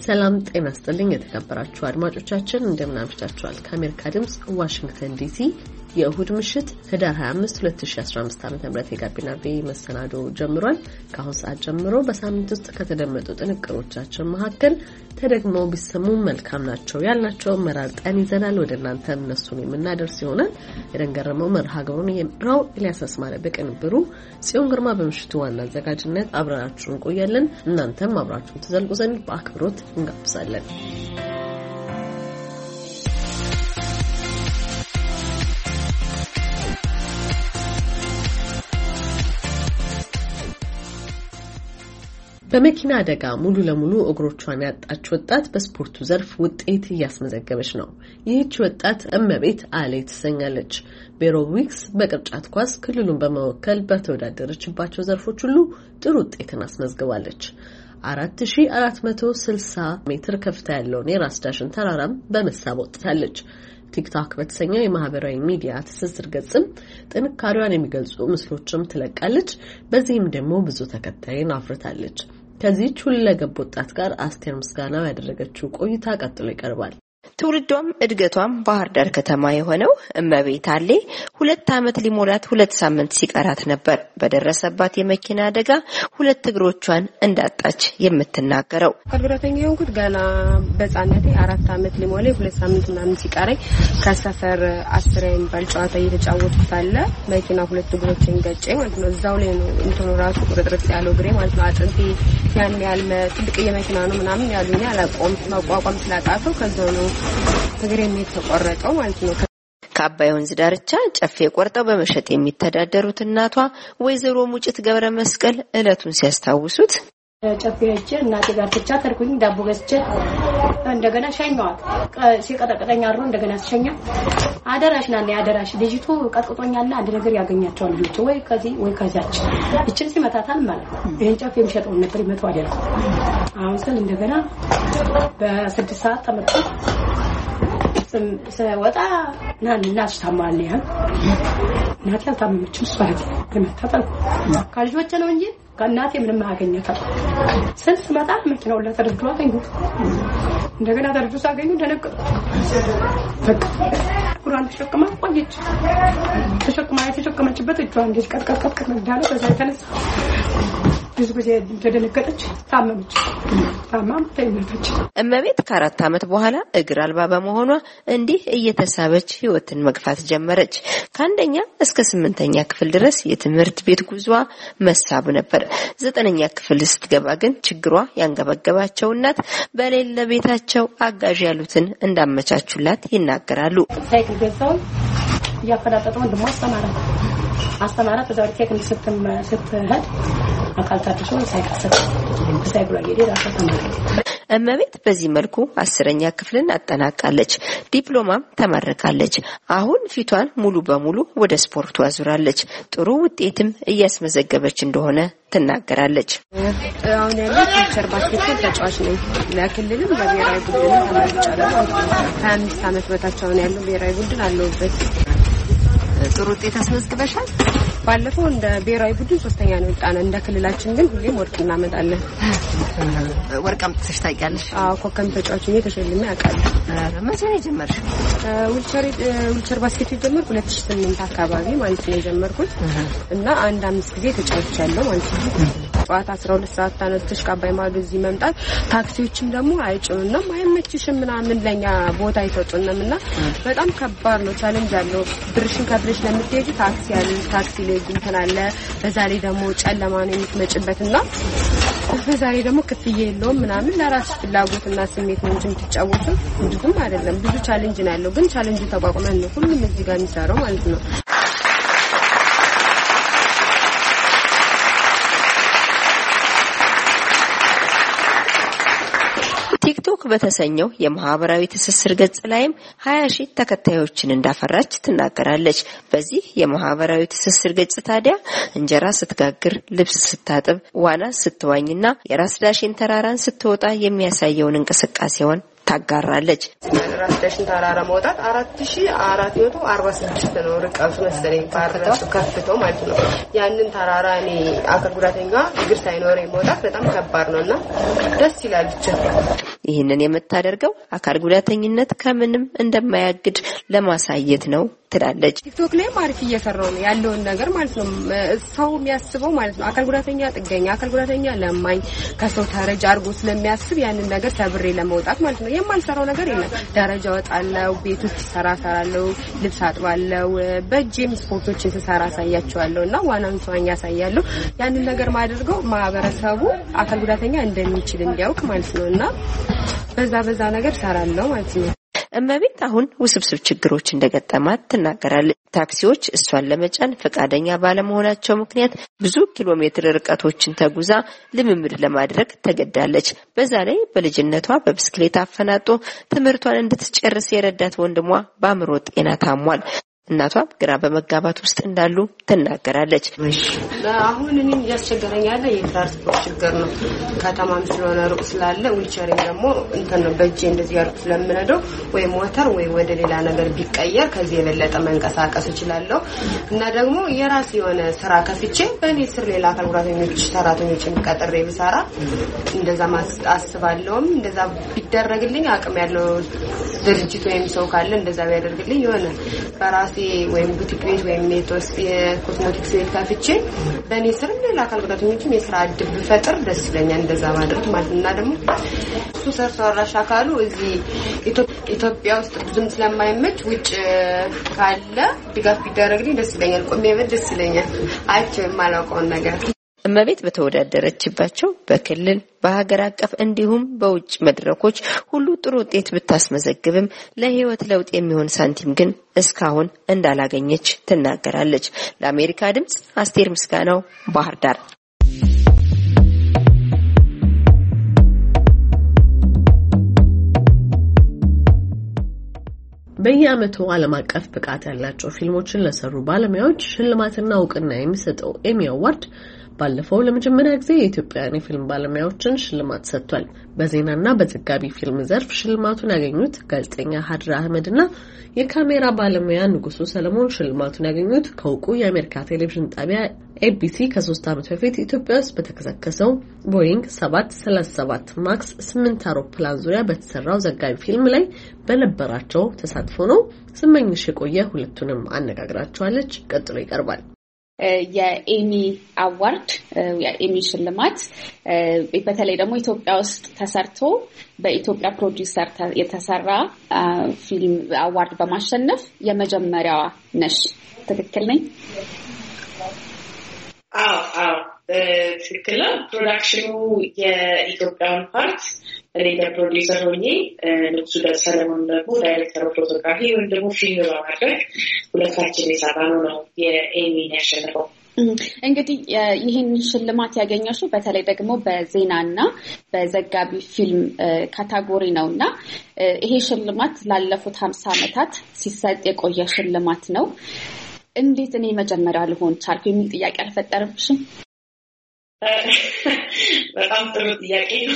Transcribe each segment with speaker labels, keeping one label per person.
Speaker 1: ሰላም ጤና ይስጥልኝ የተከበራችሁ አድማጮቻችን እንደምን አምሽታችኋል ከአሜሪካ ድምጽ ዋሽንግተን ዲሲ የእሁድ ምሽት ህዳር 25 2015 ዓ.ም የጋቢና ቪ መሰናዶ ጀምሯል ከአሁን ሰዓት ጀምሮ በሳምንት ውስጥ ከተደመጡ ጥንቅሮቻችን መካከል ተደግመው ቢሰሙ መልካም ናቸው ያልናቸው መራርጠን ይዘናል ወደ እናንተ እነሱን የምናደርስ ይሆናል የደንገረመው መርሃ ግብሩን የምራው ኤልያስ አስማረ በቅንብሩ ጽዮን ግርማ በምሽቱ ዋና አዘጋጅነት አብራችሁን ቆያለን እናንተም አብራችሁን ተዘልቁ ዘንድ በአክብሮት እንጋብዛለን በመኪና አደጋ ሙሉ ለሙሉ እግሮቿን ያጣች ወጣት በስፖርቱ ዘርፍ ውጤት እያስመዘገበች ነው። ይህች ወጣት እመቤት አሌ ትሰኛለች። ቤሮዊክስ በቅርጫት ኳስ ክልሉን በመወከል በተወዳደረችባቸው ዘርፎች ሁሉ ጥሩ ውጤትን አስመዝግባለች። 4460 ሜትር ከፍታ ያለውን የራስ ዳሽን ተራራም በመሳብ ወጥታለች። ቲክቶክ በተሰኘው የማህበራዊ ሚዲያ ትስስር ገጽም ጥንካሬዋን የሚገልጹ ምስሎችም ትለቃለች። በዚህም ደግሞ ብዙ ተከታይን አፍርታለች። ከዚህች ሁለገብ ወጣት ጋር አስቴር ምስጋናው ያደረገችው ቆይታ ቀጥሎ ይቀርባል።
Speaker 2: ትውልዷም እድገቷም ባህር ዳር ከተማ የሆነው እመቤት አሌ 2 አመት ሊሞላት 2 ሳምንት ሲቀራት ነበር በደረሰባት የመኪና አደጋ 2 እግሮቿን እንዳጣች የምትናገረው።
Speaker 3: ከብረተኛ የሆንኩት ገና በጻነቴ 4 አመት ሊሞላኝ 2 ሳምንት ምናምን ሲቀረኝ ከሰፈር 10 የሚባል ጨዋታ እየተጫወትኩ ሳለ መኪና 2 እግሮቼን ገጨኝ ማለት ነው። እዛው ላይ ነው እንትኑ ራሱ ቁርጥርጥ ያለው እግሬ ማለት ነው። አጥንቴ ያን ያህል ትልቅ የመኪና ነው ምናምን ያሉኝ አላቆም መቋቋም ስላቃተው ከዛው ነው እግሬም የተቆረጠው ማለት ነው።
Speaker 2: ከአባይ ወንዝ ዳርቻ ጨፌ ቆርጠው በመሸጥ የሚተዳደሩት እናቷ ወይዘሮ ሙጭት ገብረ መስቀል እለቱን ሲያስታውሱት
Speaker 4: ጨፌ ሄጄ እናቴ ጋር ተጫተርኩኝ ዳቦ ገዝቼ እንደገና ሸኛዋት ሲቀጠቅጠኝ አድሮ እንደገና ተሸኛ አደራሽ ናኔ አደራሽ ልጅቱ ቀጥቅጦኛልና አንድ ነገር ያገኛቸዋል ልጅ ወይ ከዚህ ወይ ከዛች እችን ሲመታታል ማለት ይሄን ጨፌ የሚሸጠው ነበር ይመጣው አይደል አሁን ስለ እንደገና በ6 ሰዓት ተመጣ ወጣ እናት ታማለህ እናት ያልታመመችው ሷት ተመታታል ካልጆች ነው እንጂ ከናቴ ምንም አገኘታል ስንት መጣ መኪናው ለተደርድሮ አገኙት እንደገና ተደርድሮ አገኙ እንደነቀ ቁራን ተሸክማ ቆየች ተሸከመችበት እጇን እንደ ቀጥቀጥቀጥ እንዳለ በዛ ተነሳ ብዙ ጊዜ ተደነገጠች ታመመች ታማም ተይመተች
Speaker 2: እመቤት ከ4 አመት በኋላ እግር አልባ በመሆኗ እንዲህ እየተሳበች ህይወትን መግፋት ጀመረች። ከአንደኛ እስከ 8ኛ ክፍል ድረስ የትምህርት ቤት ጉዟ መሳብ ነበር። 9ኛ ክፍል ስትገባ ግን ችግሯ ያንገበገባቸው እናት በሌለ ቤታቸው አጋዥ ያሉትን እንዳመቻቹላት ይናገራሉ።
Speaker 4: ሳይክል ገዛው ያፈዳጠጠው እንደማ አስተማራት ወዳሪቴ ስትሄድ አካል ታድሶ ሳይክል ላይ
Speaker 2: እመቤት በዚህ መልኩ 10ኛ ክፍልን አጠናቃለች። ዲፕሎማም ተመረቃለች። አሁን ፊቷን ሙሉ በሙሉ ወደ ስፖርቱ አዙራለች። ጥሩ ውጤትም እያስመዘገበች እንደሆነ ትናገራለች።
Speaker 3: አሁን ያለው ቲቸር ባስኬትቦል ተጫዋች ነኝ። ለክልልም ለብሔራዊ ቡድንም ተመርጫለሁ። 25 አመት በታች አሁን ያለው ብሔራዊ ቡድን አለውበት።
Speaker 2: ጥሩ ውጤት አስመዝግበሻል?
Speaker 3: ባለፈው እንደ ብሔራዊ ቡድን 3ኛ ነው የወጣነው። እንደ ክልላችን ግን ሁሌም ወርቅ እናመጣለን።
Speaker 2: ወርቅ አምጥተሽ ታውቂያለሽ?
Speaker 3: አዎ ኮከም ተጫዋች ነኝ ተሸልሜ አውቃለሁ።
Speaker 2: መቼ ነው የጀመርሽው?
Speaker 3: ዊልቸር ባስኬት ጀመርኩ 2008 አካባቢ ማለት ነው የጀመርኩት እና 5 ጊዜ ተጫውቻለሁ ማለት ነው። ጠዋት 12 ሰዓት ተነስተሽ ከአባይ ማዶ እዚህ መምጣት ታክሲዎችም ደግሞ አይጭኑንም አይመችሽም ምናምን ለኛ ቦታ አይሰጡንምና በጣም ከባድ ነው ቻሌንጅ አለው። ብርሽን ከብርሽ ለምትሄጂ ታክሲ ላይ እንተናለ በዛ ላይ ደግሞ ጨለማ ነው የምትመጭበትና በዛ ላይ ደግሞ ክፍያ የለውም ምናምን ለራስሽ ፍላጎትና ስሜት ነው እንጂ የምትጫወቱ ብዙም አይደለም። ብዙ ቻሌንጅ ነው ያለው ግን ቻሌንጁ ተቋቁመን ነው ሁሉም እዚህ ጋር የሚሰራው ማለት ነው። ቲክቶክ በተሰኘው የማህበራዊ ትስስር ገጽ ላይም 20,000 ተከታዮችን እንዳፈራች ትናገራለች። በዚህ የማህበራዊ ትስስር ገጽ ታዲያ እንጀራ ስትጋግር፣ ልብስ ስታጥብ፣ ዋና ስትዋኝና የራስ ዳሽን ተራራን ስትወጣ የሚያሳየውን እንቅስቃሴውን ታጋራለች። ራስ ዳሽን ተራራ መውጣት 4446 ነው ርቀቱ መሰለኝ ባረሱ ከፍተው ማለት ነው። ያንን ተራራ እኔ አካል ጉዳተኛ እግር ሳይኖረኝ መውጣት በጣም ከባድ ነውና ደስ ይላል ብቻ
Speaker 2: ይህንን የምታደርገው አካል ጉዳተኝነት ከምንም እንደማያግድ ለማሳየት ነው ትላለች።
Speaker 3: ቲክቶክ ላይ አሪፍ እየሰራው ነው ያለውን ነገር ማለት ነው። ሰው የሚያስበው ማለት ነው አካል ጉዳተኛ ጥገኛ፣ አካል ጉዳተኛ ለማኝ፣ ከሰው ተረጅ አድርጎ ስለሚያስብ ያንን ነገር ሰብሬ ለመውጣት ማለት ነው የማልሰራው ነገር የለም። ደረጃ ወጣለው፣ ቤት ውስጥ ሰራለው፣ ልብስ አጥባለው፣ በእጄም ስፖርቶችን ስሰራ አሳያቸዋለሁ እና ዋናውን ሰውኛ አሳያለሁ። ያንን ነገር ማድርገው ማህበረሰቡ አካል ጉዳተኛ እንደሚችል እንዲያውቅ ማለት ነውና በዛ ነገር ሰራለው ማለት ነው።
Speaker 2: እመቤት አሁን ውስብስብ ችግሮች እንደገጠማት ትናገራለች። ታክሲዎች እሷን ለመጫን ፈቃደኛ ባለመሆናቸው ምክንያት ብዙ ኪሎ ሜትር ርቀቶችን ተጉዛ ልምምድ ለማድረግ ተገዳለች። በዛ ላይ በልጅነቷ በብስክሌት አፈናጦ ትምህርቷን እንድትጨርስ የረዳት ወንድሟ በአእምሮ ጤና ታሟል። እናቷ ግራ በመጋባት ውስጥ እንዳሉ ትናገራለች።
Speaker 3: አሁን እኔም ያስቸገረኝ ያለ የትራንስፖርት ችግር ነው። ከተማም ስለሆነ ሩቅ ስላለ ዊልቸር ደግሞ እንትን ነው በእጄ እንደዚህ ያርኩ ስለምነደው ወይ ሞተር ወይ ወደ ሌላ ነገር ቢቀየር ከዚህ የበለጠ መንቀሳቀስ እችላለሁ እና ደግሞ የራስ የሆነ ስራ ከፍቼ በእኔ ስር ሌላ አካል ጉዳተኞች ሰራተኞችን ቀጥሬ ብሰራ እንደዛ አስባለሁም። እንደዛ ቢደረግልኝ አቅም ያለው ድርጅት ወይም ሰው ካለ እንደዛ ቢያደርግልኝ የሆነ በራሴ ወይም ቡቲክ ቤት ወይም የኮስሞቲክስ ቤት ከፍቼ በእኔ ስር ሌላ አካል ጉዳተኞችም የስራ እድል ብፈጥር ደስ ይለኛል። እንደዛ ማድረግ ማለት እና ደግሞ እሱ ሰርቶ አራሽ አካሉ እዚህ ኢትዮጵያ ውስጥ ብዙም ስለማይመች ውጭ ካለ ድጋፍ ቢደረግልኝ ደስ ይለኛል። ቆሜበት ደስ ይለኛል። አይቼው የማላውቀውን ነገር
Speaker 2: እመቤት በተወዳደረችባቸው በክልል በሀገር አቀፍ እንዲሁም በውጭ መድረኮች ሁሉ ጥሩ ውጤት ብታስመዘግብም ለህይወት ለውጥ የሚሆን ሳንቲም ግን እስካሁን እንዳላገኘች ትናገራለች። ለአሜሪካ ድምጽ አስቴር ምስጋናው ባህር ዳር።
Speaker 1: በየዓመቱ ዓለም አቀፍ ብቃት ያላቸው ፊልሞችን ለሰሩ ባለሙያዎች ሽልማትና እውቅና የሚሰጠው ኤሚ አዋርድ ባለፈው ለመጀመሪያ ጊዜ የኢትዮጵያን የፊልም ባለሙያዎችን ሽልማት ሰጥቷል። በዜናና በዘጋቢ ፊልም ዘርፍ ሽልማቱን ያገኙት ጋዜጠኛ ሀድራ አህመድና የካሜራ ባለሙያ ንጉሱ ሰለሞን ሽልማቱን ያገኙት ከውቁ የአሜሪካ ቴሌቪዥን ጣቢያ ኤቢሲ ከ3 ዓመት በፊት ኢትዮጵያ ውስጥ በተከሰከሰው ቦይንግ 737 ማክስ 8 አውሮፕላን ዙሪያ በተሰራው ዘጋቢ ፊልም ላይ በነበራቸው ተሳትፎ ነው። ስመኝሽ የቆየ ሁለቱንም አነጋግራቸዋለች። ቀጥሎ ይቀርባል።
Speaker 5: የኤሚ አዋርድ የኤሚ ሽልማት በተለይ ደግሞ ኢትዮጵያ ውስጥ ተሰርቶ በኢትዮጵያ ፕሮዲዩሰር የተሰራ ፊልም አዋርድ በማሸነፍ የመጀመሪያዋ ነሽ። ትክክል ነኝ?
Speaker 6: አዎ ትክክል ነው። ፕሮዳክሽኑ የኢትዮጵያን ፓርት እኔ ፕሮዲዩሰር ሆኜ ንጉሱ ሰለሞን ደግሞ ዳይሬክተር ፎቶግራፊ ወይም ደግሞ ፊልም በማድረግ ሁለታችን የሰራነው ነው የኤሚን ያሸነፈው።
Speaker 5: እንግዲህ ይህን ሽልማት ያገኘሽው በተለይ ደግሞ በዜናና በዘጋቢ ፊልም ካታጎሪ ነውና ይሄ ሽልማት ላለፉት 50 ዓመታት ሲሰጥ የቆየ ሽልማት ነው። እንዴት እኔ መጀመሪያ ልሆን ቻልኩ የሚል ጥያቄ አልፈጠረብሽም?
Speaker 6: በጣም ጥሩ ጥያቄ ነው።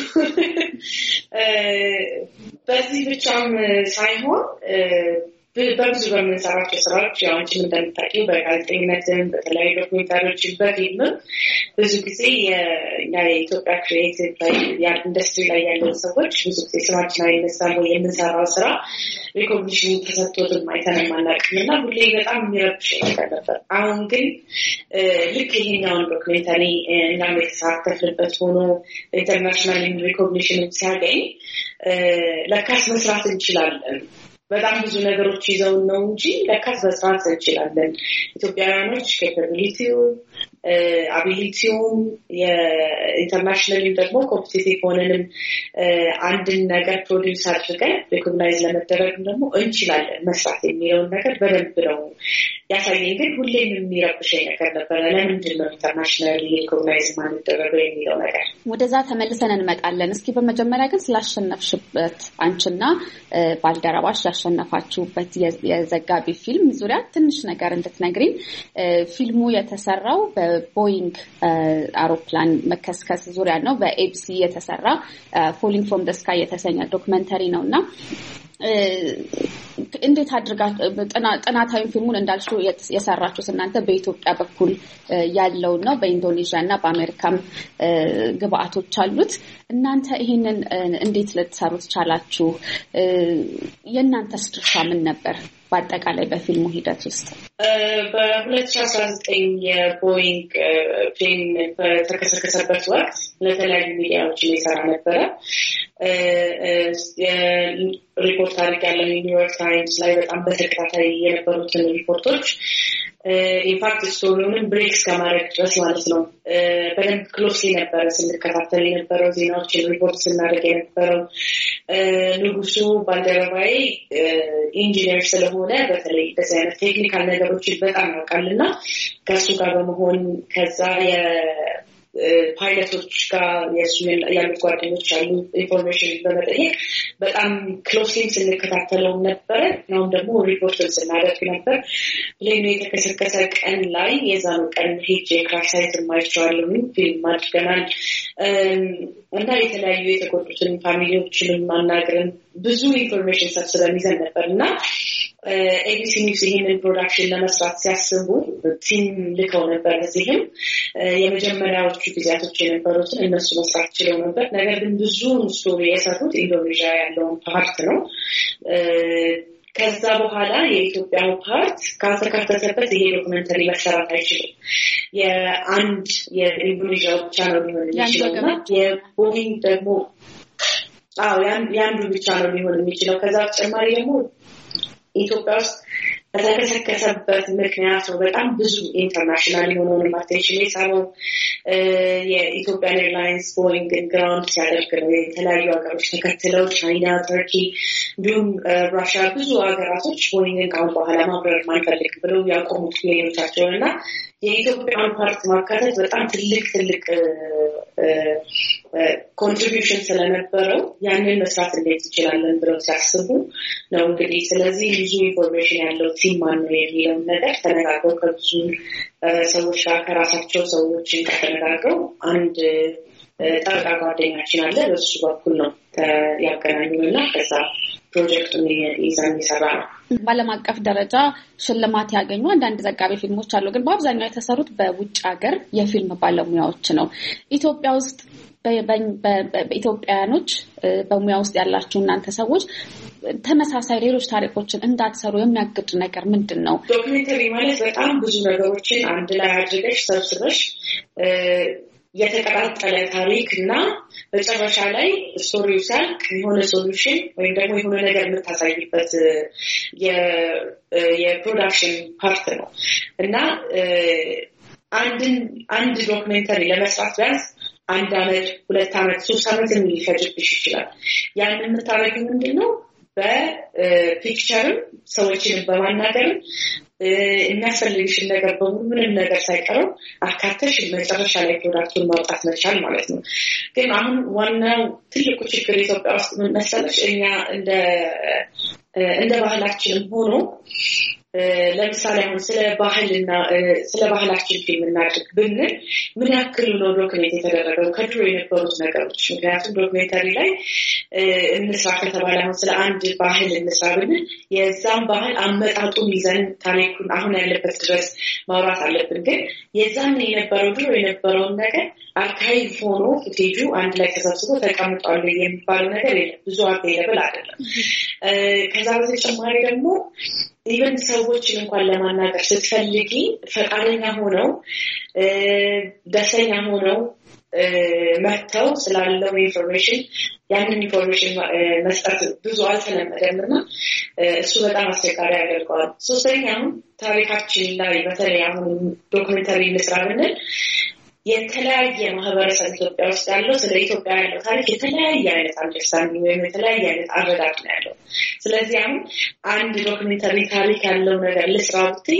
Speaker 6: በዚህ ብቻም ሳይሆን በብዙ በምንሰራቸው ስራዎች ያው አንቺ እንደምታውቂው በጋዜጠኝነትም በተለያዩ ዶክመንታሪዎችም በፊልምም ብዙ ጊዜ የኢትዮጵያ ክሪኤቲቭ ኢንዱስትሪ ላይ ያለን ሰዎች ብዙ ጊዜ ስማችን አይነሳም ወይ የምንሰራው ስራ ሪኮግኒሽን ተሰጥቶትም አይተንም አናውቅም እና ሁሌ በጣም የሚረብሽ ነገር ነበር። አሁን ግን ልክ ይሄኛውን ዶክመንታሪ እኛም የተሳተፍንበት ሆኖ ኢንተርናሽናል ሪኮግኒሽን ሲያገኝ ለካስ መስራት እንችላለን። በጣም ብዙ ነገሮች ይዘው ነው እንጂ ለካስ መስራት እንችላለን። ኢትዮጵያውያኖች ኬፓቢሊቲው አቢሊቲውም የኢንተርናሽናል ደግሞ ኮምፒቲቲቭ ሆነንም አንድን ነገር ፕሮዲውስ አድርገን ሪኮግናይዝ ለመደረግ ደግሞ እንችላለን መስራት የሚለውን ነገር በደንብ ነው ያሳየኝ። ግን ሁሌም የሚረብሸኝ ነገር ነበረ፣ ለምንድን ነው ኢንተርናሽናል ሪኮግናይዝ ማንደረገው የሚለው ነገር።
Speaker 5: ወደዛ ተመልሰን እንመጣለን። እስኪ በመጀመሪያ ግን ስላሸነፍሽበት አንቺና ባልደረባሽ ያሸነፋችሁበት የዘጋቢ ፊልም ዙሪያ ትንሽ ነገር እንድትነግሪኝ። ፊልሙ የተሰራው በቦይንግ አውሮፕላን መከስከስ ዙሪያ ነው። በኤቢሲ የተሰራ ፎሊንግ ፍሮም ዘ ስካይ የተሰኘ ዶክመንተሪ ነውና እንዴት አድርጋችሁ ጥናታዊ ፊልሙን እንዳልሽው የሰራችሁት እናንተ በኢትዮጵያ በኩል ያለው ነው በኢንዶኔዥያ እና በአሜሪካም ግብአቶች አሉት እናንተ ይሄንን እንዴት ልትሰሩት ቻላችሁ የእናንተስ ድርሻ ምን ነበር በአጠቃላይ በፊልሙ ሂደት ውስጥ
Speaker 6: በ2019 የቦይንግ ፕሌን በተከሰከሰበት ወቅት ለተለያዩ ሚዲያዎች እየሰራ ነበረ ሪፖርት አድርጋለሁ ኒውዮርክ ታይምስ ላይ በጣም በተከታታይ የነበሩትን ሪፖርቶች ኢንፋክት ስቶሪውን ብሬክስ ከማድረግ ድረስ ማለት ነው በደንብ ክሎስሊ ነበረ ስንከታተል የነበረው ዜናዎችን ሪፖርት ስናደርግ የነበረው ንጉሱ ባልደረባዬ ኢንጂነር ስለሆነ በተለይ በዚህ አይነት ቴክኒካል ነገሮችን በጣም ያውቃልና ከሱ ጋር በመሆን ከዛ ፓይለቶች ጋር ያሉት ጓደኞች አሉ ኢንፎርሜሽን በመጠየቅ በጣም ክሎስሊ ስንከታተለው ነበር ነው ደግሞ ሪፖርትን ስናደርግ ነበር ፕሌኑ የተከሰከሰ ቀን ላይ የዛኑ ቀን ሄጄ ክራሽ ሳይት ማይቻለሁ ፊልም አድርገናል እና የተለያዩ የተጎዱትን ፋሚሊዎችንም ማናገርን ብዙ ኢንፎርሜሽን ሰብስበን ይዘን ነበርና ኤቢሲ ኒውስ ይሄንን ፕሮዳክሽን ለመስራት ሲያስቡ ቲም ልከው ነበር እዚህም የመጀመሪያዎቹ ጊዜያቶች የነበሩትን እነሱ መስራት ችለው ነበር ነገር ግን ብዙ ስቶሪ የሰሩት ኢንዶኔዥያ ያለውን ፓርት ነው ከዛ በኋላ የኢትዮጵያው ፓርት ካልተካተተበት ይሄ ዶክመንተሪ መሰራት አይችልም የአንድ የኢንዶኔዥያ ብቻ ነው ሊሆን የሚችለውና የቦይንግ ደግሞ የአንዱ ብቻ ነው ሊሆን የሚችለው ከዛ በተጨማሪ ደግሞ ኢትዮጵያ ውስጥ በተከሰከሰበት ምክንያት ነው በጣም ብዙ ኢንተርናሽናል የሆነውን አቴንሽን የሳበው የኢትዮጵያን ኤርላይንስ ቦይንግን ግራውንድ ሲያደርግ ነው የተለያዩ ሀገሮች ተከትለው ቻይና ተርኪ እንዲሁም ራሽያ ብዙ ሀገራቶች ቦይንግን ካሁን በኋላ ማብረር ማንፈልግ ብለው ያቆሙት ፕሌኖቻቸውን እና የኢትዮጵያን ፓርት ማካተት በጣም ትልቅ ኮንትሪቢዩሽን ስለነበረው ያንን መስራት እንዴት ይችላለን ብለው ሲያስቡ ነው እንግዲህ ስለዚህ ብዙ ኢንፎርሜሽን ያለው ቲም ማን ነው የሚለው ነገር ተነጋግረው ከብዙ ሰዎች ጋር ከራሳቸው ሰዎችን ተነጋግረው አንድ ጠበቃ ጓደኛችን አለ በሱ በኩል ነው ያገናኙና ከዛ ፕሮጀክቱን ይዘን ይሰራ ነው
Speaker 5: በዓለም አቀፍ ደረጃ ሽልማት ያገኙ አንዳንድ ዘጋቢ ፊልሞች አሉ ግን በአብዛኛው የተሰሩት በውጭ ሀገር የፊልም ባለሙያዎች ነው ኢትዮጵያ ውስጥ በኢትዮጵያኖች በሙያ ውስጥ ያላችሁ እናንተ ሰዎች ተመሳሳይ ሌሎች ታሪኮችን እንዳትሰሩ የሚያግድ ነገር ምንድነው
Speaker 6: ዶክመንተሪ ማለት በጣም ብዙ ነገሮችን አንድ ላይ አድርገሽ ሰብስበሽ የተቀጣጠለ ታሪክ እና በመጨረሻ ላይ ስቶሪው ሲያልቅ የሆነ ሶሉሽን ወይም ደግሞ የሆነ ነገር የምታሳይበት የፕሮዳክሽን ፓርት ነው እና አንድ ዶክመንተሪ ለመስራት ቢያንስ 1 አመት 2 አመት 3 አመት ሊፈጅብሽ ይችላል ያን የምታረጊው ምንድነው በፒክቸርም ሰዎችን በማናገር የሚያስፈልግሽን ነገር በሙሉ ምንም ነገር ሳይቀረው አካተሽ መጨረሻ ላይ ፕሮዳክቱን ማውጣት መቻል ማለት ነው ግን አሁን ዋናው ትልቁ ችግር ኢትዮጵያ ውስጥ ምን መሰለሽ እኛ እንደ ባህላችንም ሆኖ ለምሳሌ አሁን ስለ ባህላችን ፊልም እናድርግ ብንል ምን ያክል ነው ዶክመንት የተደረገው ከድሮ የነበሩት ነገሮች ምክንያቱም ዶክመንተሪ ላይ እንስራ ከተባለ አሁን ስለ አንድ ባህል እንስራ ብንል የዛን ባህል አመጣጡን ይዘን ታሪኩን አሁን ያለበት ድረስ ማውራት አለብን ግን የዛን የነበረው ድሮ የነበረውን ነገር አርካይቭ ሆኖ ፉቴጁ አንድ ላይ ተሰብስቦ ተቀምጧል የሚባለው ነገር ብዙ አቬይለብል አይደለም ከዛ በተጨማሪ ደግሞ ኢቨን ሰዎችን እንኳን ለማናገር ስትፈልጊ ፈቃደኛ ሆነው ደስተኛ ሆነው መጥተው ስላለው ኢንፎርሜሽን ያንን ኢንፎርሜሽን መስጠት ብዙ አልተለመደምና እሱ በጣም አስቸጋሪ ያደርገዋል ሶስተኛው ታሪካችን ላይ በተለይ አሁን ዶክመንተሪ እንስራ ብንል የተለያየ ማህበረሰብ ኢትዮጵያ ውስጥ ያለው ስለ ኢትዮጵያ ያለው ታሪክ የተለያየ አይነት አንደርስታንዲንግ ወይም የተለያየ አይነት አረዳድ ነው ያለው ስለዚህ አሁን አንድ ዶክመንተሪ ታሪክ ያለው ነገር ልስራ ብትይ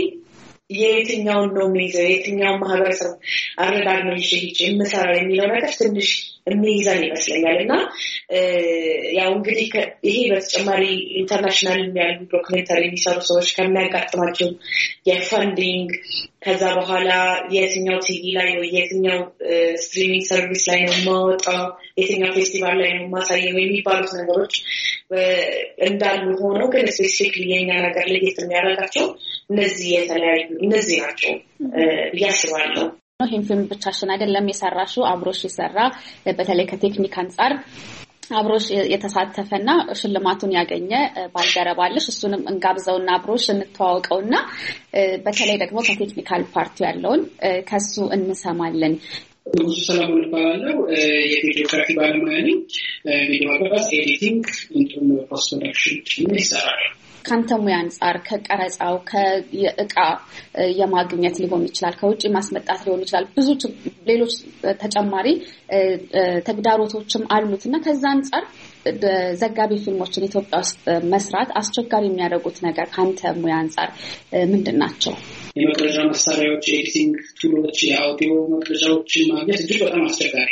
Speaker 6: የትኛውን ነው የሚይዘው የትኛውን ማህበረሰብ አረዳድ ነው ይችላል የምሰራው የሚለው ነገር ትንሽ የሚይዘን ይመስለኛል እና ያው እንግዲህ ይሄ በተጨማሪ ኢንተርናሽናል ያሉ ዶክመንተሪ የሚሰሩ ሰዎች ከሚያጋጥማቸው የፈንዲንግ ከዛ በኋላ የትኛው ቲቪ ላይ ነው የትኛው ስትሪሚንግ ሰርቪስ ላይ ነው የማወጣው የትኛው ፌስቲቫል ላይ ነው የማሳየው የሚባሉት ነገሮች እንዳሉ ሆነው ግን ስፔሲፊክሊ የኛ ነገር ለየት የሚያደርጋቸው እነዚህ ናቸው እያስባለሁ።
Speaker 5: ይህን ፊልም ብቻሽን አይደለም የሰራሽው፣ አብሮሽ የሰራ በተለይ ከቴክኒክ አንጻር አብሮሽ የተሳተፈና ሽልማቱን ያገኘ ባልደረባለሽ እሱንም እንጋብዘውና አብሮሽ እንተዋወቀውና በተለይ ደግሞ ከቴክኒካል ፓርቲ ያለውን ከሱ እንሰማለን።
Speaker 7: ብዙ ሰላም ይባላል። የቪዲዮግራፊ ባለሙያ ነኝ። ቪዲዮ አቀራረጽ፣ ኤዲቲንግ እንዲሁም ፖስት ፕሮዳክሽን ይሰራል።
Speaker 5: ካንተ ሙያ አንጻር ከቀረጻው ከእቃ የማግኘት ሊሆን ይችላል፣ ከውጪ ማስመጣት ሊሆን ይችላል፣ ብዙ ሌሎች ተጨማሪ ተግዳሮቶችም አሉትና ከዛ አንጻር ዘጋቢ ፊልሞችን ኢትዮጵያ ውስጥ መስራት አስቸጋሪ የሚያደርጉት ነገር ካንተ ሙያ አንጻር ምንድን ናቸው?
Speaker 7: የመቅረጫ መሳሪያዎች፣ ኤዲቲንግ ቱሎች፣ የአውዲዮ መቅረጫዎችን ማግኘት እጅግ በጣም አስቸጋሪ።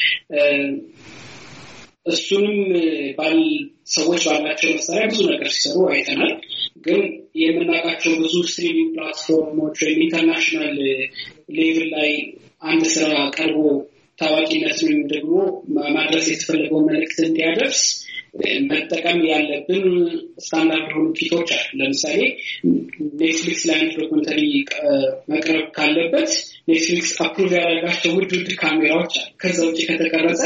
Speaker 7: እሱንም ሰዎች ባላቸው መሳሪያ ብዙ ነገር ሲሰሩ አይተናል። ግን የምናውቃቸው ብዙ ስትሪሚንግ ፕላትፎርሞች ወይም ኢንተርናሽናል ሌቭል ላይ አንድ ስራ ቀርቦ ታዋቂነት ወይም ደግሞ ማድረስ የተፈለገው መልእክት እንዲያደርስ መጠቀም ያለብን ስታንዳርድ የሆኑ ኪቶች አሉ። ለምሳሌ ኔትፍሊክስ ላይ አንድ ዶክመንተሪ መቅረብ ካለበት ኔትፍሊክስ አፕሩቭ ያደረጋቸው ውድ ካሜራዎች አሉ። ከዛ ውጭ ከተቀረጸ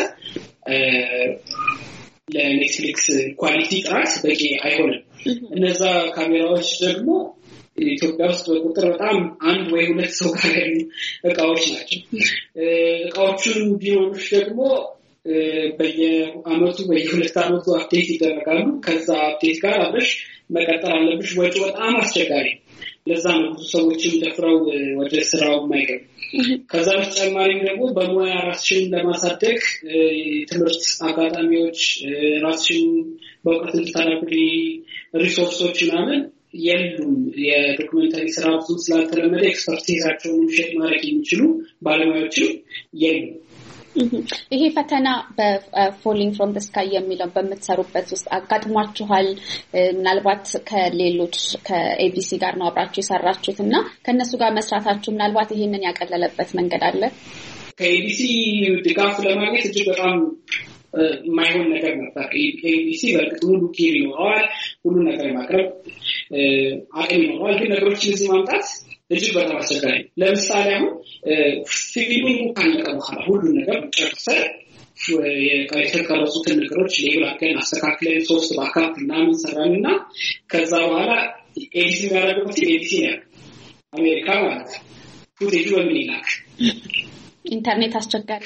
Speaker 7: ለኔትፍሊክስ ኳሊቲ ጥራት በቂ አይሆንም። እነዛ ካሜራዎች ደግሞ ኢትዮጵያ ውስጥ በቁጥር በጣም አንድ ወይ ሁለት ሰው ጋር ያሉ እቃዎች ናቸው። እቃዎቹን ቢሆኑሽ ደግሞ በየአመቱ በየሁለት አመቱ አፕዴት ይደረጋሉ። ከዛ አፕዴት ጋር አብረሽ መቀጠል አለብሽ። ወጪ በጣም አስቸጋሪ። ለዛ ነው ብዙ ሰዎችም ደፍረው ወደ ስራው የማይገቡ። ከዛ በተጨማሪም ደግሞ በሙያ ራስሽን ለማሳደግ ትምህርት አጋጣሚዎች፣ ራስሽን በእውቀት እንድታዳብሪ ሪሶርሶች ምናምን የሉም። የዶክመንታሪ ስራ ብዙ ስላልተለመደ ኤክስፐርቲዛቸውን ሼር ማድረግ የሚችሉ ባለሙያዎችም የሉም።
Speaker 5: ይሄ ፈተና በፎሊንግ ፍሮም ዘ ስካይ የሚለው በምትሰሩበት ውስጥ አጋጥሟችኋል? ምናልባት ከሌሎች ከኤቢሲ ጋር ነው አብራችሁ የሰራችሁት እና ከነሱ ጋር መስራታችሁ ምናልባት ይሄንን ያቀለለበት መንገድ አለ?
Speaker 7: ከኤቢሲ ድጋፍ ለማግኘት እጅግ በጣም የማይሆን ነገር ነበር። ኤቢሲ በእርግጥ ሙሉ ጊር ይኖረዋል፣ ሁሉ ነገር ማቅረብ አቅም ይኖረዋል። ግን ነገሮችን እዚህ ማምጣት እጅግ በጣም አስቸጋሪ። ለምሳሌ አሁን ፊልሚንግ ካለቀ በኋላ ሁሉን ነገር ጨርሰን የተቀረጹትን ነገሮች ሌብል አድርገን አስተካክለን 3 ባካፕ ምናምን ሰራንና ከዛ በኋላ ኤዲሲ ያደረገበት ኤዲሲ ነው አሜሪካ ማለት ፉቴጁ በምን ይላክ?
Speaker 5: ኢንተርኔት አስቸጋሪ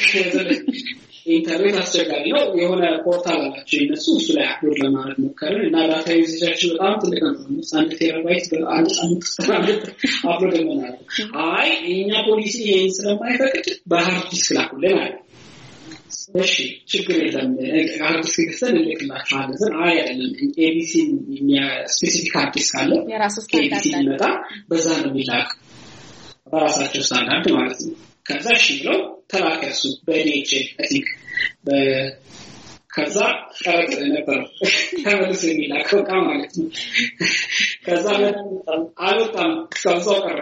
Speaker 7: ነው። የሆነ ፖርታል አላቸው እነሱ፣ እሱ ላይ አፕሎድ ለማድረግ ሞከርን እና ዳታ ዩዜጃችን በጣም ትልቅ ነው። 1 ቴራባይት በአንድ ሳምንት አፕሎድ ለማድረግ የኛ ፖሊሲ ይሄን ስለማይፈቅድ በሃርድ ዲስክ ላኩልን አለ። እሺ ችግር የለም ሃርድ ዲስክ ገዝተን እንልክላችኋለን። ግን አይደለም ኤቢሲ ስፔሲፊክ ሃርድ ዲስክ አለ
Speaker 5: የራሱ ስታንዳርድ
Speaker 7: ይመጣ፣ በዛ ነው የሚላክ በራሳቸው ስታንዳርድ ማለት ነው። ከዛ እሺ ብለው ተላከሱ በዲኤችኤል አይክ ከዛ ቀረጥ ነበር ተመልሶ የሚላከው ዕቃ ማለት ነው። ከዛ አልወጣም ከዛው ቀረ።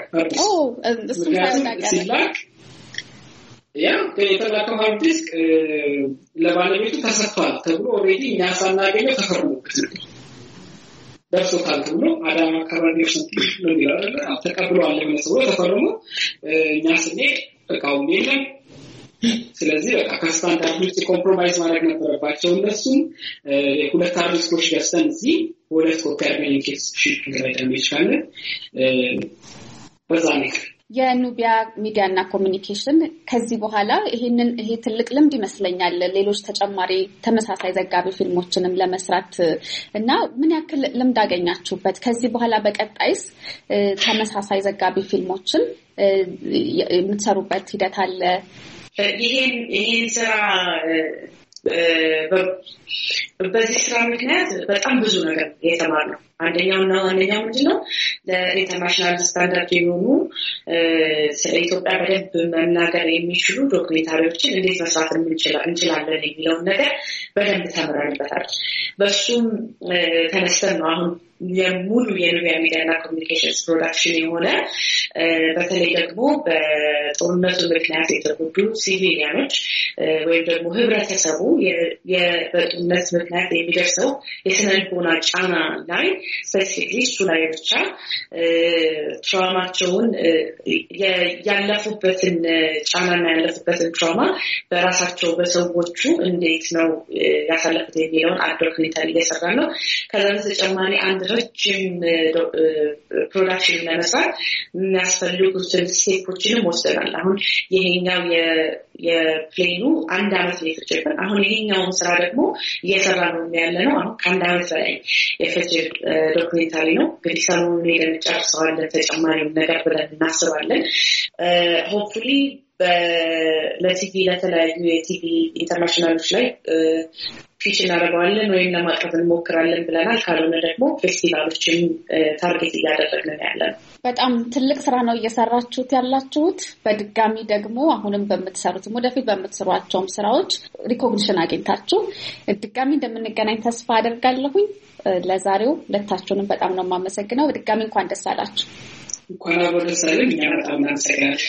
Speaker 7: ሲላክ ያ የተላከው ሃርድ ዲስክ ለባለቤቱ ተሰጥቷል ተብሎ ኦልሬዲ እኛ ሳናገኘው ተፈርሞበት ነበር። ደርሶታል ተብሎ አዳማ አካባቢ ነው ይላል ተቀብሏል ለምሳሌ ተፈርሞ እኛ ስንሄድ እቃው የለም። ስለዚህ በቃ ከስታንዳርድ ውጭ ኮምፕሮማይዝ ማድረግ ነበረባቸው። እነሱም 2 ሃርድ ዲስኮች ገዝተን እዚህ 2 ኮፒ አድርገን ኬስ ሺፕ ገራይተን ይችላል። በዛ ነው
Speaker 5: የኑቢያ ሚዲያ እና ኮሚኒኬሽን ከዚህ በኋላ ይሄ ትልቅ ልምድ ይመስለኛል ሌሎች ተጨማሪ ተመሳሳይ ዘጋቢ ፊልሞችንም ለመስራት እና ምን ያክል ልምድ አገኛችሁበት? ከዚህ በኋላ በቀጣይስ ተመሳሳይ ዘጋቢ ፊልሞችን የምትሰሩበት ሂደት አለ?
Speaker 6: ይሄን ስራ በዚህ ስራ ምክንያት በጣም ብዙ ነገር የተማርነው አንደኛውና ዋነኛው ምንድነው ለኢንተርናሽናል ስታንዳርድ የሆኑ ስለ ኢትዮጵያ በደንብ መናገር የሚችሉ ዶክመንታሪዎችን እንዴት መስራት እንችላለን የሚለውን ነገር በደንብ ተምረንበታል። በሱም ተነስተን ነው አሁን የሙሉ የኑቢያ ሚዲያና ኮሚኒኬሽንስ ፕሮዳክሽን የሆነ በተለይ ደግሞ በጦርነቱ ምክንያት የተጎዱ ሲቪሊያኖች ወይም ደግሞ ህብረተሰቡ በጦርነት ምክንያት የሚደርሰው የስነልቦና ጫና ላይ ስፔሲፊክሊ እሱ ላይ ብቻ ትራውማቸውን ያለፉበትን ጫናና ያለፉበትን ትራውማ በራሳቸው በሰዎቹ እንዴት ነው ያሳለፉት የሚለውን ዶክመንታሪ እየሰራ ነው። ከዛ በተጨማሪ አንድ ረጅም ፕሮዳክሽን ለመስራት የሚያስፈልጉትን ስቴፖችንም ወስደናል። አሁን ይሄኛው የፕሌኑ 1 ዓመት ነው የተፈጀበት። አሁን ይሄኛውን ስራ ደግሞ እየሰራ ነው ያለነው። አሁን ከ1 ዓመት በላይ የፈጀ ዶክመንታሪ ነው። እንግዲህ ሰሞኑን ሄደን ጨርሰዋለን ተጨማሪም ነገር ብለን እናስባለን። ሆፕፉሊ ለቲቪ ለተለያዩ የቲቪ ኢንተርናሽናሎች ላይ ፒች እናደርገዋለን ወይም ለማቅረብ እንሞክራለን ብለናል። ካልሆነ ደግሞ ፌስቲቫሎችን ታርጌት እያደረግን ያለን።
Speaker 5: በጣም ትልቅ ስራ ነው እየሰራችሁት ያላችሁት። በድጋሚ ደግሞ አሁንም በምትሰሩትም ወደፊት በምትሰሯቸውም ስራዎች ሪኮግኒሽን አግኝታችሁ ድጋሚ እንደምንገናኝ ተስፋ አደርጋለሁኝ። ለዛሬው ሁለታችሁንም በጣም ነው የማመሰግነው። በድጋሚ እንኳን ደስ አላችሁ።
Speaker 7: እንኳን አብሮ ደስ አለን። እኛ በጣም እናመሰግናለን።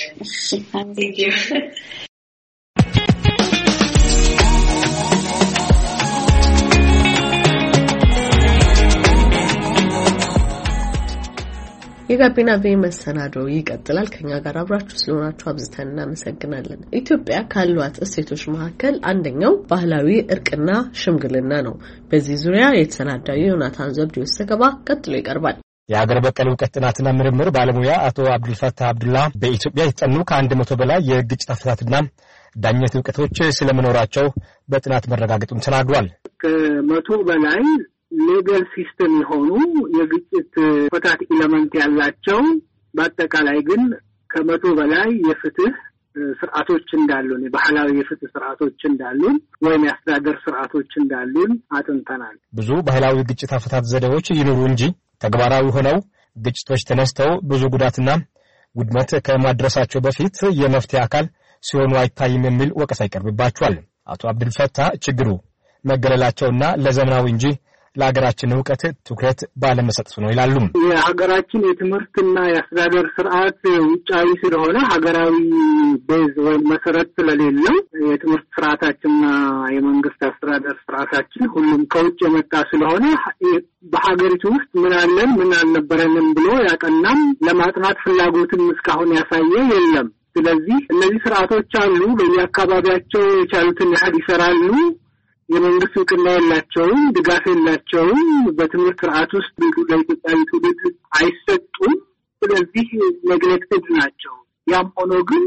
Speaker 1: የጋቢና ቬ መሰናዶ ይቀጥላል። ከኛ ጋር አብራችሁ ስለሆናችሁ አብዝተን እናመሰግናለን። ኢትዮጵያ ካሏት እሴቶች መካከል አንደኛው ባህላዊ እርቅና ሽምግልና ነው። በዚህ ዙሪያ የተሰናዳው ዮናታን ዘብዴዎስ ዘገባ ቀጥሎ ይቀርባል።
Speaker 8: የሀገር በቀል እውቀት ጥናትና ምርምር ባለሙያ አቶ አብዱልፈታህ አብዱላ በኢትዮጵያ የተጠኑ ከ100 በላይ የግጭት አፈታትና ዳኝነት እውቀቶች ስለመኖራቸው በጥናት መረጋገጡን ተናግሯል።
Speaker 9: ከ100 በላይ ሌጋል ሲስተም የሆኑ የግጭት ፈታት ኤሌመንት ያላቸው በአጠቃላይ ግን ከ100 በላይ የፍትህ ስርዓቶች እንዳሉን የባህላዊ የፍትህ ስርዓቶች እንዳሉን ወይም የአስተዳደር ስርዓቶች እንዳሉን አጥንተናል።
Speaker 8: ብዙ ባህላዊ ግጭት አፈታት ዘዴዎች ይኖሩ እንጂ ተግባራዊ ሆነው ግጭቶች ተነስተው ብዙ ጉዳትና ውድመት ከማድረሳቸው በፊት የመፍትሄ አካል ሲሆኑ አይታይም የሚል ወቀሳ ይቀርብባቸዋል። አቶ አብዱልፈታህ ችግሩ መገለላቸውና ለዘመናዊ እንጂ ለሀገራችን ዕውቀት ትኩረት ባለመሰጠቱ ነው ይላሉ።
Speaker 9: የሀገራችን የትምህርትና የአስተዳደር ስርዓት ውጫዊ ስለሆነ ሀገራዊ ቤዝ ወይም መሰረት ስለሌለው የትምህርት ስርዓታችንና የመንግስት አስተዳደር ስርዓታችን ሁሉም ከውጭ የመጣ ስለሆነ በሀገሪቱ ውስጥ ምን አለን ምን አልነበረንም ብሎ ያጠናም ለማጥናት ፍላጎትን እስካሁን ያሳየ የለም። ስለዚህ እነዚህ ስርዓቶች አሉ፣ በየአካባቢያቸው የቻሉትን ያህል ይሰራሉ። የመንግስት እውቅና የላቸውም፣ ድጋፍ የላቸውም፣ በትምህርት ስርዓት ውስጥ ለኢትዮጵያዊ ትውልድ አይሰጡም። ስለዚህ ኔግሌክትድ ናቸው። ያም ሆኖ ግን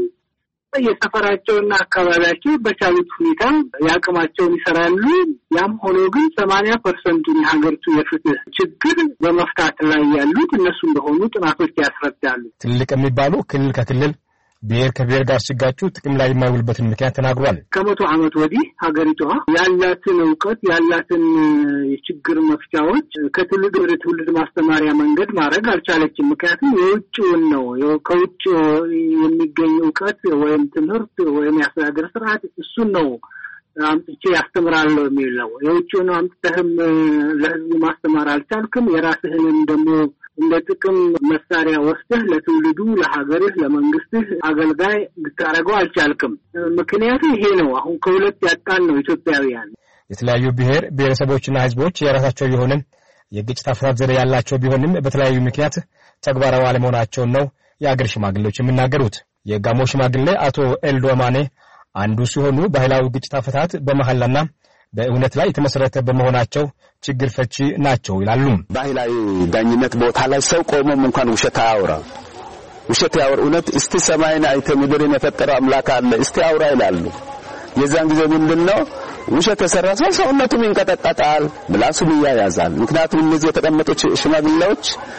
Speaker 9: በየሰፈራቸውና አካባቢያቸው በቻሉት ሁኔታ ያቅማቸውን ይሰራሉ። ያም ሆኖ ግን 80% የሀገሪቱ የፍትህ ችግር በመፍታት ላይ ያሉት እነሱ እንደሆኑ ጥናቶች ያስረዳሉ።
Speaker 8: ትልቅ የሚባሉ ክልል ከክልል ብሔር ከብሔር ጋር ሲጋጩ ጥቅም ላይ የማይውልበትን ምክንያት ተናግሯል።
Speaker 9: ከ100 ዓመት ወዲህ ሀገሪቷ ያላትን ዕውቀት ያላትን የችግር መፍቻዎች ከትውልድ ወደ ትውልድ ማስተማሪያ መንገድ ማድረግ አልቻለችም። ምክንያቱም የውጭውን ነው ከውጭ የሚገኝ ዕውቀት ወይም ትምህርት ወይም የአስተዳደር ስርዓት እሱን ነው አምጥቼ ያስተምራለሁ የሚለው። የውጭውን አምጥተህም ለህዝቡ ማስተማር አልቻልክም። የራስህንም ደግሞ እንደ ጥቅም መሳሪያ ወስደህ ለትውልዱ ለሀገርህ ለመንግስትህ አገልጋይ ልታረገው አልቻልክም። ምክንያቱ ይሄ ነው። አሁን ከሁለት ያጣን ነው ኢትዮጵያውያን።
Speaker 8: የተለያዩ ብሔር ብሔረሰቦችና ህዝቦች የራሳቸው የሆነ የግጭት አፈታት ዘዴ ያላቸው ቢሆንም በተለያዩ ምክንያት ተግባራዊ አለመሆናቸውን ነው የአገር ሽማግሌዎች የሚናገሩት። የጋሞ ሽማግሌ አቶ ኤልዶማኔ አንዱ ሲሆኑ ባህላዊ ግጭት አፈታት በመሐላና በእውነት ላይ የተመሰረተ በመሆናቸው ችግር ፈቺ ናቸው ይላሉ።
Speaker 10: ባህላዊ ዳኝነት ቦታ ላይ ሰው ቆሞም እንኳን ውሸት አያወራ። ውሸት ያወር እውነት እስቲ ሰማይን አይተ ምድርን የፈጠረ አምላክ አለ እስቲ አውራ ይላሉ። የዛን ጊዜ ምንድነው ውሸት ተሰራ ሰውነቱም ይንቀጠቀጣል፣ ምላሱም ያያዛል። ምክንያቱም እነዚህ የተቀመጡ ሽማግሌዎች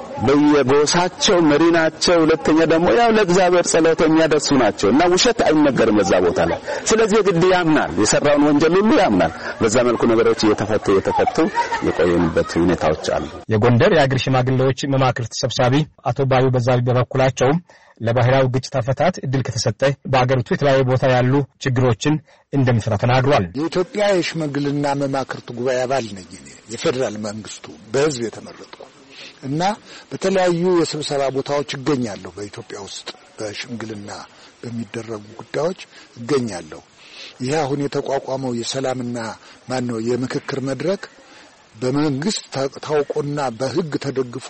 Speaker 10: በየጎሳቸው መሪ ናቸው። ሁለተኛ ደግሞ ያው ለእግዚአብሔር ጸሎት የሚያደርሱ ናቸውና ውሸት አይነገርም በዛ ቦታ ላይ። ስለዚህ ግድ ያምናል፣ የሰራውን ወንጀል ሁሉ ያምናል። በዛ መልኩ ነገሮች እየተፈቱ የቆየንበት ሁኔታዎች አሉ።
Speaker 8: የጎንደር የአገር ሽማግሌዎች መማክርት ሰብሳቢ አቶ ባዩ በዛብህ በበኩላቸው ለባህላዊ ግጭት አፈታት እድል ከተሰጠ በአገሪቱ የተለያዩ ቦታ ያሉ ችግሮችን እንደሚፈታ ተናግሯል።
Speaker 11: የኢትዮጵያ የሽምግልና መማክርት ጉባኤ አባል ነኝ። የፌደራል መንግስቱ በህዝብ የተመረጥኩ እና በተለያዩ የስብሰባ ቦታዎች እገኛለሁ። በኢትዮጵያ ውስጥ በሽምግልና በሚደረጉ ጉዳዮች እገኛለሁ። ይሄ አሁን የተቋቋመው የሰላምና የምክክር መድረክ በመንግስት ታውቆና በህግ ተደግፎ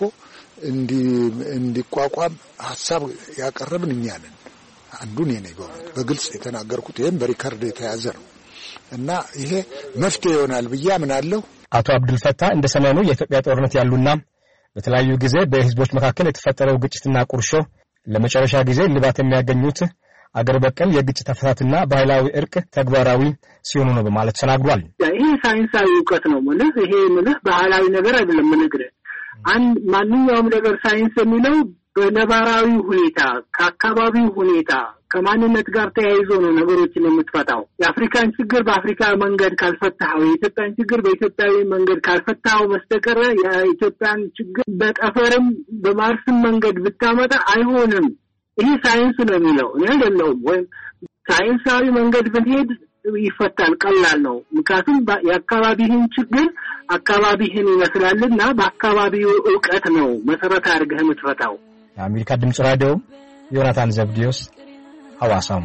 Speaker 11: እንዲቋቋም ሐሳብ ያቀረብን እኛ ነን። አንዱን የኔ በግልጽ የተናገርኩት ይሄን በሪካርድ የተያዘ ነው እና ይሄ መፍትሄ ይሆናል ብዬ አምናለሁ።
Speaker 8: አቶ አብዱል ፈታህ እንደ ሰሜኑ የኢትዮጵያ ጦርነት ያሉና በተለያዩ ጊዜ በህዝቦች መካከል የተፈጠረው ግጭትና ቁርሾ ለመጨረሻ ጊዜ ልባት የሚያገኙት አገር በቀል የግጭት አፈታትና ባህላዊ እርቅ ተግባራዊ ሲሆኑ ነው በማለት ተናግሯል።
Speaker 9: ይሄ ሳይንሳዊ ዕውቀት ነው ማለት ይሄ ባህላዊ ነገር አይደለም ማለት ማንኛውም ነገር ሳይንስ የሚለው በነባራዊ ሁኔታ ከአካባቢው ሁኔታ ከማንነት ጋር ተያይዞ ነው ነገሮችን የምትፈታው። የአፍሪካን ችግር በአፍሪካ መንገድ ካልፈታው፣ የኢትዮጵያን ችግር በኢትዮጵያዊ መንገድ ካልፈታው በስተቀር የኢትዮጵያን ችግር በጠፈርም በማርስም መንገድ ብታመጣ አይሆንም። ይሄ ሳይንስ ነው የሚለው እኔ አይደለሁም። ወይም ሳይንሳዊ መንገድ ብንሄድ ይፈታል፣ ቀላል ነው። ምክንያቱም የአካባቢህን ችግር አካባቢህን ይመስላልና በአካባቢው ዕውቀት ነው መሰረት አድርገህ የምትፈታው።
Speaker 8: የአሜሪካ ድምጽ ራዲዮ ዮናታን ዘብዲዮስ ሐዋሳም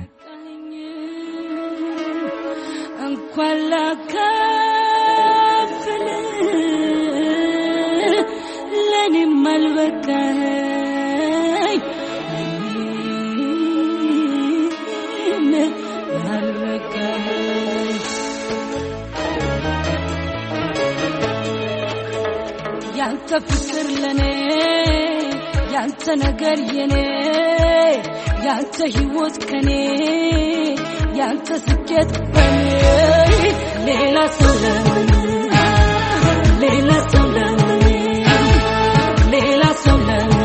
Speaker 12: እንኳን ለከፍል ለኔ መልበከኝ ያንተ ፍቅር ለኔ ያንተ ነገር የኔ ያንተ ህይወት ከኔ ያንተ ስኬት በኔ ሌላ ሰው ሌላ ሰው ሌላ ሰው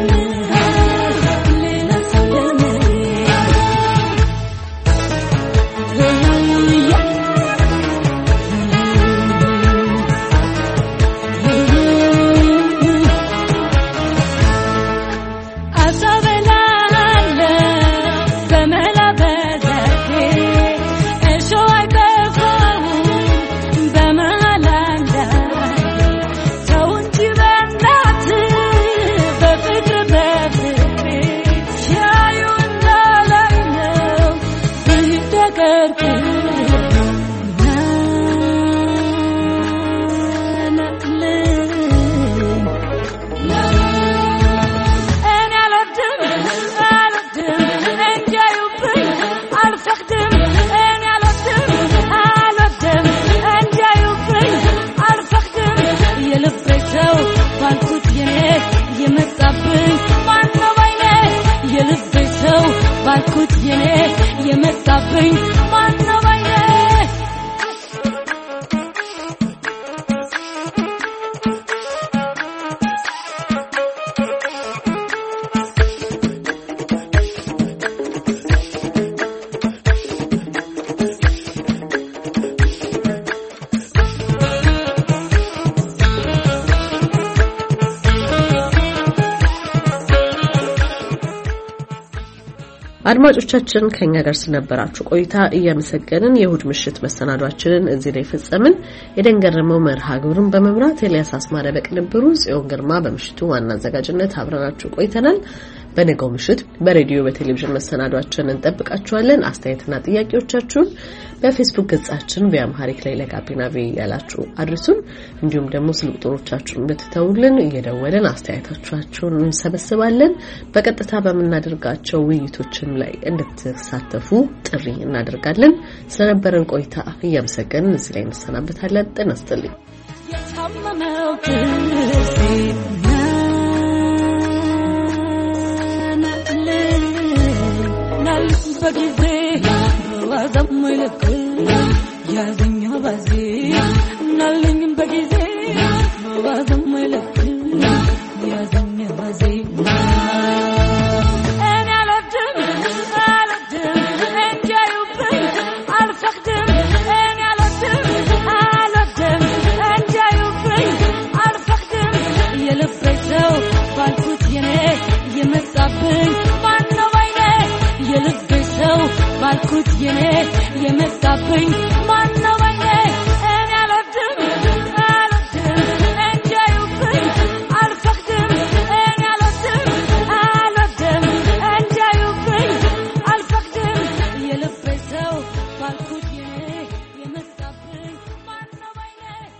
Speaker 1: አድማጮቻችን ከኛ ጋር ስለነበራችሁ ቆይታ እያመሰገንን የእሁድ ምሽት መሰናዷችንን እዚህ ላይ ፈጸምን። የደንገረመው መርሃ ግብሩን በመምራት ኤልያስ አስማረ በቅንብሩ፣ ጽዮን ግርማ በምሽቱ ዋና አዘጋጅነት አብረናችሁ ቆይተናል። በነገው ምሽት በሬዲዮ በቴሌቪዥን መሰናዷችንን እንጠብቃችኋለን። አስተያየትና ጥያቄዎቻችሁን በፌስቡክ ገጻችን በአምሃሪክ ላይ ለጋቢና ቪ ያላችሁ አድርሱን። እንዲሁም ደግሞ ስልክ ቁጥሮቻችሁን ብትተውልን እየደወልን አስተያየታችሁን እንሰበስባለን። በቀጥታ በመናደርጋቸው ውይይቶችም ላይ እንድትሳተፉ ጥሪ እናደርጋለን። ስለነበረን ቆይታ እያመሰገንን እዚህ ላይ እንሰናበታለን። ጤና ይስጥልኝ። በጊዜ ዋዘምልክ ያዘኛ ባዜ ናልኝ በጊዜ ዋዘም